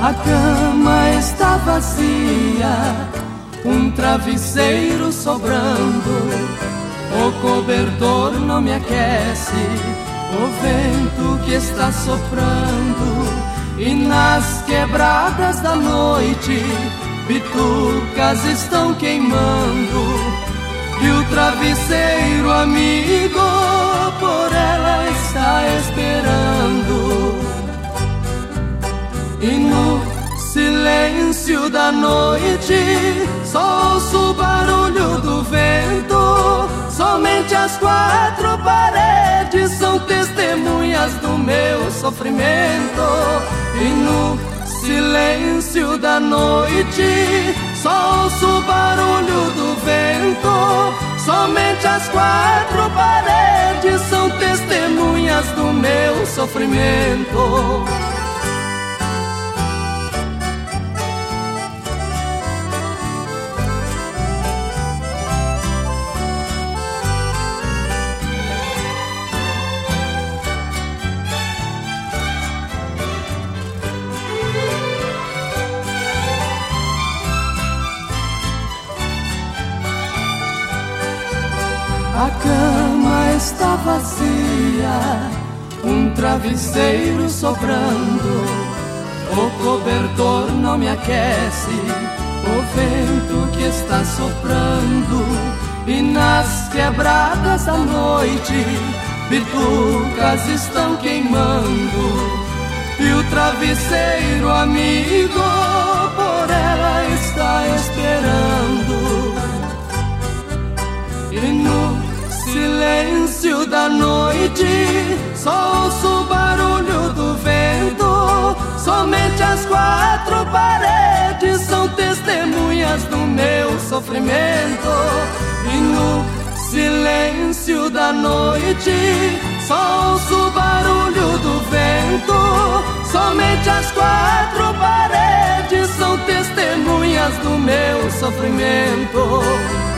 A cama está vazia, um travesseiro sobrando, o cobertor não me aquece, o vento que está soprando, e nas quebradas da noite bitucas estão queimando, e o travesseiro amigo por ela está esperando. E no silêncio da noite só ouço o barulho do vento. Somente as quatro paredes são testemunhas do meu sofrimento. E no silêncio da noite só ouço o barulho do vento. Somente as quatro paredes são testemunhas do meu sofrimento. A cama está vazia, um travesseiro sobrando, o cobertor não me aquece, o vento que está soprando, e nas quebradas da noite bitucas estão queimando, e o travesseiro amigo por ela está esperando. E no silêncio da noite só ouço o barulho do vento. Somente as quatro paredes são testemunhas do meu sofrimento. E no silêncio da noite só ouço o barulho do vento. Somente as quatro paredes são testemunhas do meu sofrimento.